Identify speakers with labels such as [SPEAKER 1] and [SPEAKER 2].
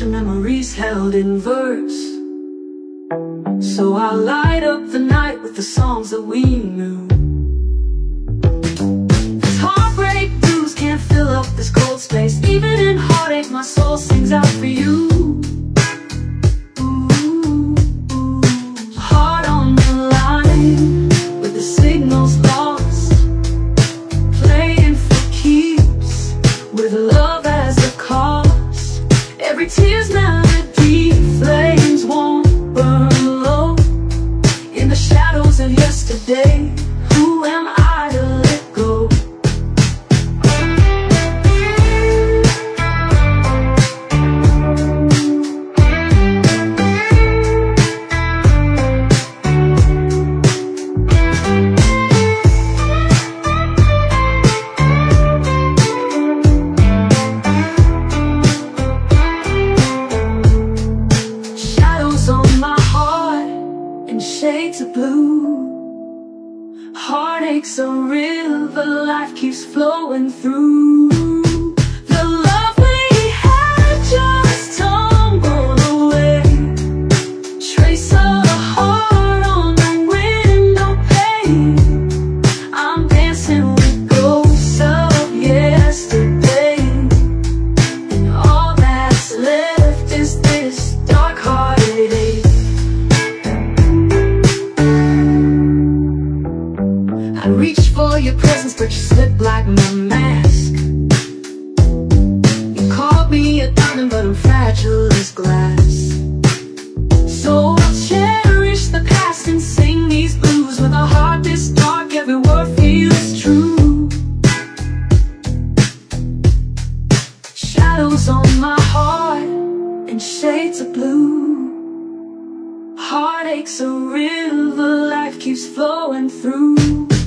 [SPEAKER 1] capture memories held in verse. So I'll light up the night with the songs that we knew. This heartbreak blues can't fill up this cold space. Even in heartache my soul sings out for you. Ooh, heart on the line with the signals lost, playing for keeps with love as a cause. Every tear's melody, flames won't burn low. In the shadows of yesterday, who am I to let go? Shades of blue, heartache's a river life keeps flowing through. The love we had just tumbled away, trace of a heart on the window pane. I'm dancing with ghosts of yesterday, and all that's left is this dark-hearted ache. I reach for your presence, but you slip like my mask. You called me a diamond, but I'm fragile as glass. So I'll cherish the past and sing these blues with a heart this dark. Every word feels true. Shadows on my heart and shades of blue. Heartache's a river life keeps flowing through.